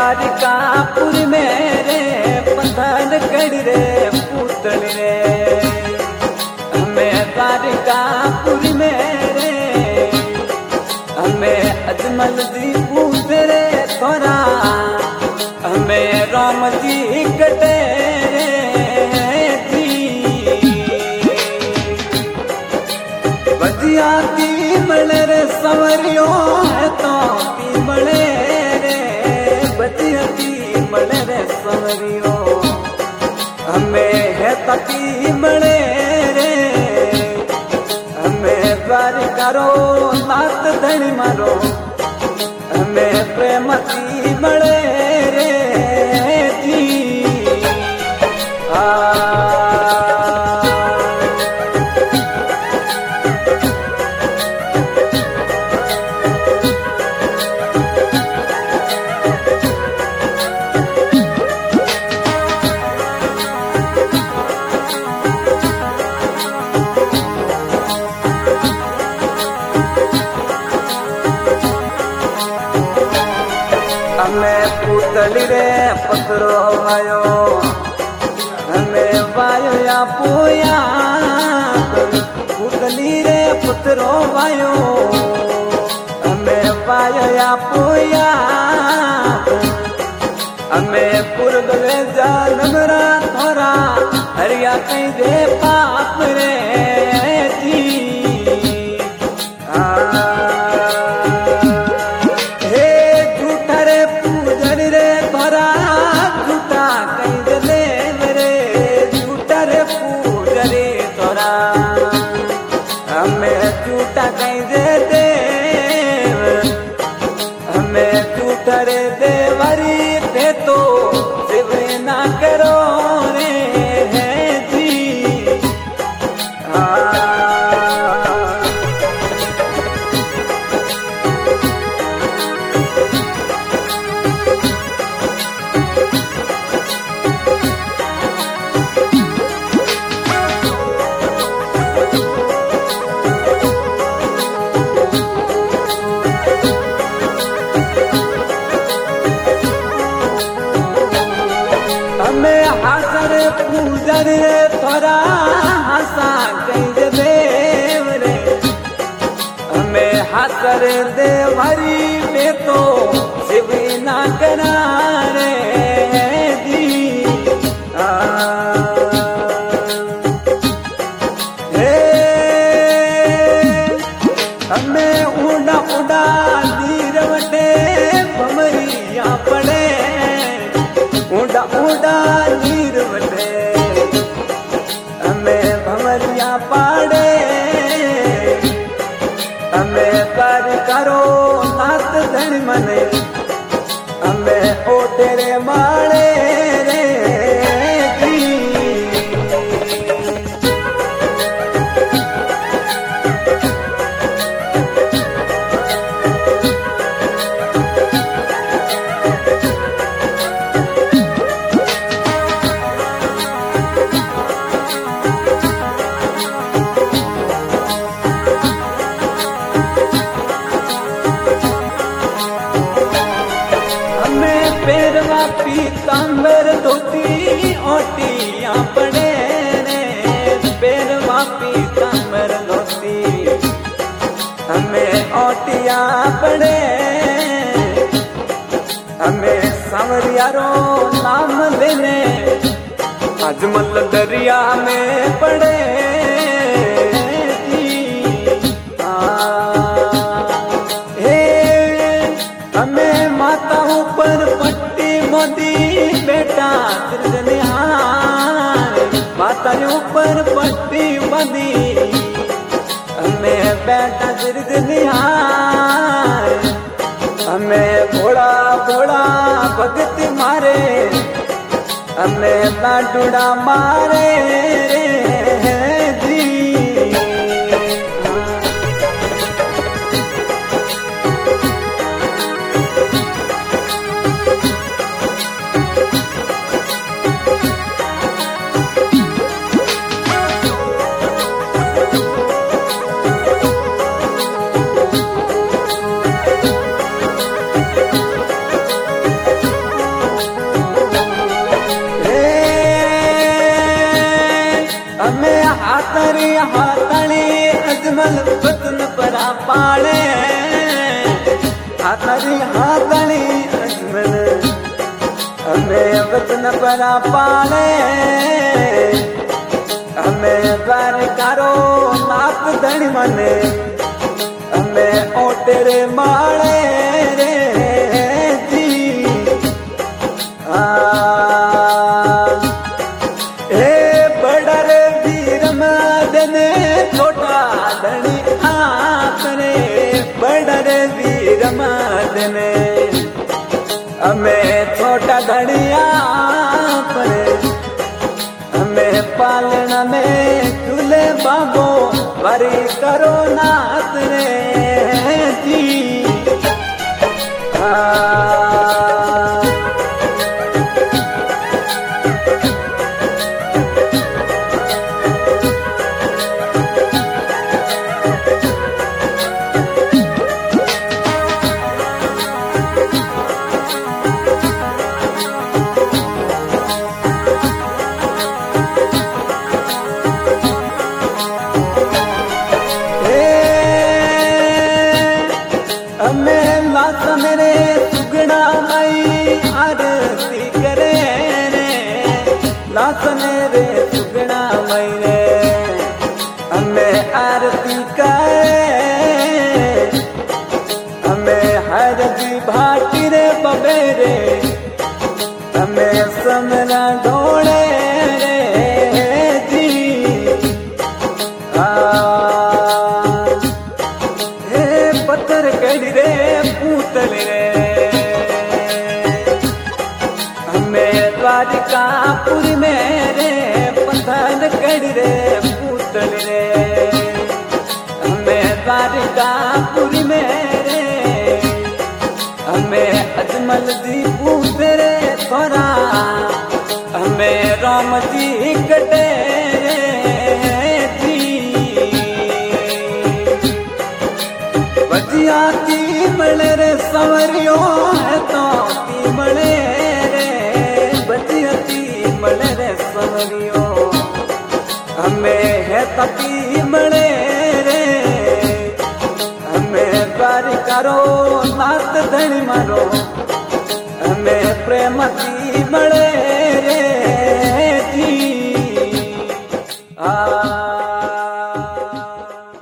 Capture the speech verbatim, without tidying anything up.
द्वारिकापुर मेरे पत्थर गढ़ रे पुतल रे, हमें द्वारिकापुर मेरे हमें अजमल जी पूत रे थोड़ा, हमें राम जी कटे जी बजिया तीमल रे संवरियो है तो तीमल रे, बजिया तीमल रे संवरियो हमें है तो तीमल रे, हमें द्वारिकारो नाथ धनी मारो हमें प्रेम तीमल रे जी आ हमें पुतल रे पत्थरो वायो, हमें वायो या पोया पुतली रे पत्थरो वायो, हमें वायो या पोया, हमें पूर्व रे जानमरा थोड़ा हरिया कहीं दे पाप रे जी झूठा कहीं दे दे हमें झूठा रे देवरी दे तो शिव ना करो रे जी हमें हासर पूजर थोड़ा हंसा कहीं देव रे, हमें हासर देवरी में तो शिव ना करा रे जी हे हमें उड़ा उड़ा नीरवटे भमरिया पड़े उड़ा उड़ा नीर बटे हमें भमरिया पाड़े, हमें कर करो नाथ धन मने हमें ओ तेरे माड़े रे जी पेरवा पीतांबर धोती ओटियां पड़े रे, पेरवा पीतांबर धोती हमें ओटियां पड़े, हमें संवरियारो नाम देने अजमल दरिया में पड़े जी हमें माता ऊपर पट्टी मोदी बेटा त्रिजनिहार, माता ऊपर पट्टी मोदी हमें बेटा त्रिजनिहार, हमें भोड़ा भोड़ा भगत मारे हमें लाडूड़ा मारे जी पाले हाथरी हाथनी अजमन हमें वचन परा पाले हमें बार करो नाप धनी मने हमें ओटेरे माले रे जी आ ए बड़ा रे वीर मदने छोटा धनी आप रे बड़ा रे वीर मदने हमें छोटा धनिया पर हमें पालना में चूल्हे बाबो वरी करो नाथ रे जी हमें लात मेरे सुगड़ा मई आरती करे रे लात मेरे सुगड़ा मई रे हमें आरती करे हमें हरदी भाटी रे बबेरे हमें समरा ढोले रे जी पत्थर कड़ी रे पूतल रे हमें द्वारिकापुरी में रे पत्थर कड़ी रे पूतल रे हमें द्वारिकापुरी में रे हमें अजमल जी पूत रे थोड़ा हमें राम जी कटे ती मले रे सवरियो है तो ती मले रे बचिया ती मले रे सवरियो हमें है तो ती मले रे हमें बारी करो नाथ धनी मारो हमें प्रेम ती मले